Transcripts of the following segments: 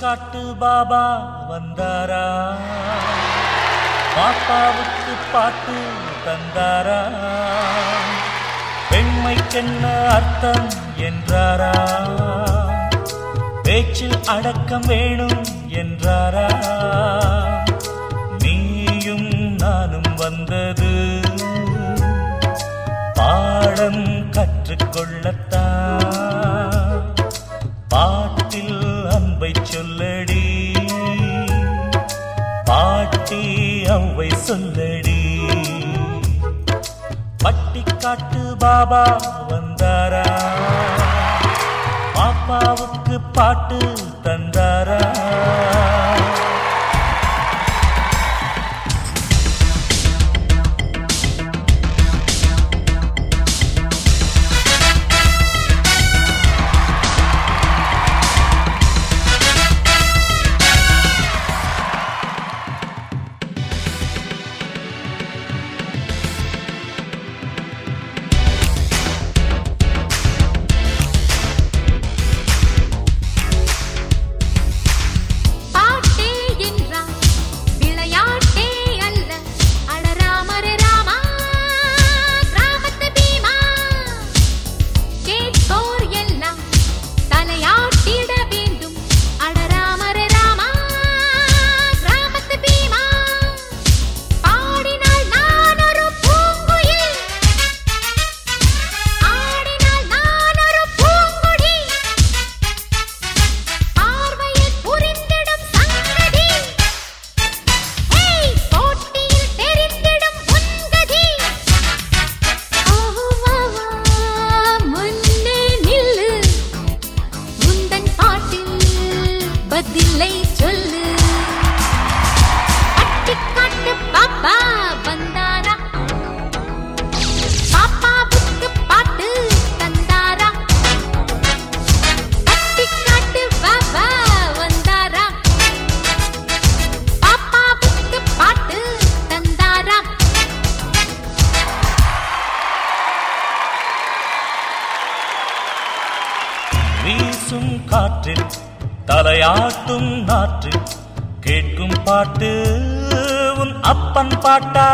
காட்டு பாபா வந்தாரா, பாப்பாவுக்கு பாட்டு தந்தாரா, பெண்மைக்கென்ன அர்த்தம் என்றாரா, பேச்சில் அடக்கம் வேணும் என்றாரா, நீயும் நானும் வந்தது பாடம் கற்றுக்கொள்ளத்தான், பாட்டில் அன்பை சொல்லடி, பாட்டி அவ்வை சொல்லடி. பட்டிக்காட்டு பாபா வந்தாரா, பாப்பாவுக்கு பாட்டு தந்தாரா. பதிலை சொல்லு. பட்டிக்காட்டு பாப்பா வந்தாரா, பாப்பாவுக்கு பாட்டு தந்தாரா. பட்டிக்காட்டு பாப்பா வந்தாரா, பாப்பாவுக்கு பாட்டு தந்தாரா. வீசும் காற்றில் தலையாட்டும் நாற்று கேட்கும் பாட்டு உன் அப்பன் பாட்டா,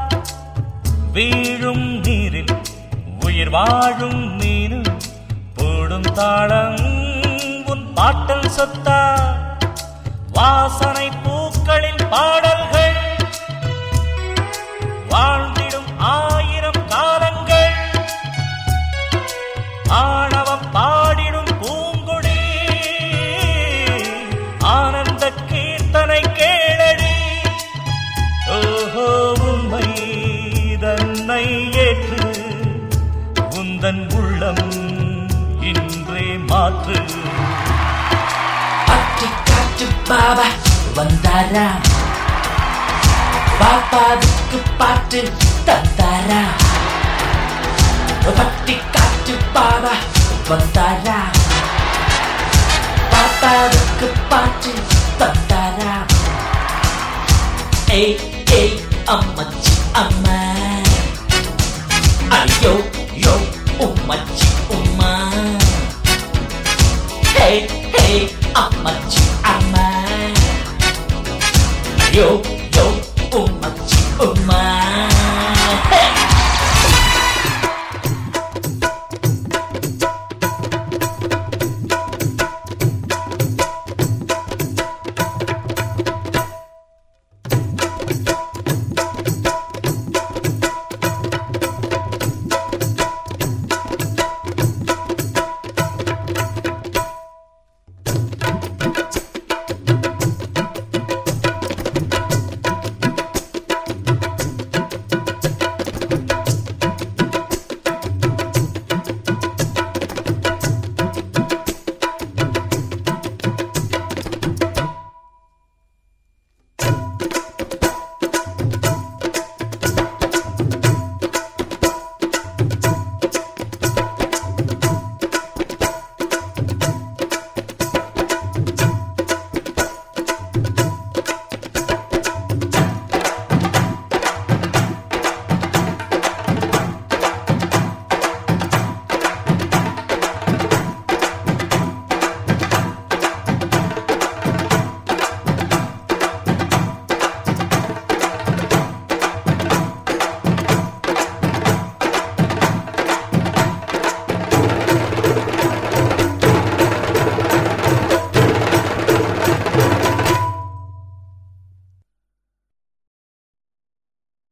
வீழும் நீரில் உயிர் வாழும் மீனு போடும் தாளம் உன் பாட்டல் சொத்தா, வாசனை பூக்களின் பாடல்கள் வாழ்ந்திடும் 1000 காலங்கள், ஆணவம் பாடிடும் பூங்குடி ஆனந்த கீர்த்தனை கேளடி. ஓஹோ உண்மை தன்னை ஏற்று உந்தன் உள்ளம் இன்றே மாற்று. பட்டிக்காட்டு பாபா வந்தாரா, பாப்பாவுக்கு பாட்டு தந்தாரா. பட்டிக்காட்டு பாபா வந்தாரா, பாப்பாவுக்கு பாட்டு தந்தாரா. ஏய் ஏய் அம்மச்சி அம்மா, ஐயோ யோ உம்மச்சி உம்மா. ஹே ஹே அம்மச்சி அம்மா, ஐயோ யோ உம்மச்சி உம்மா.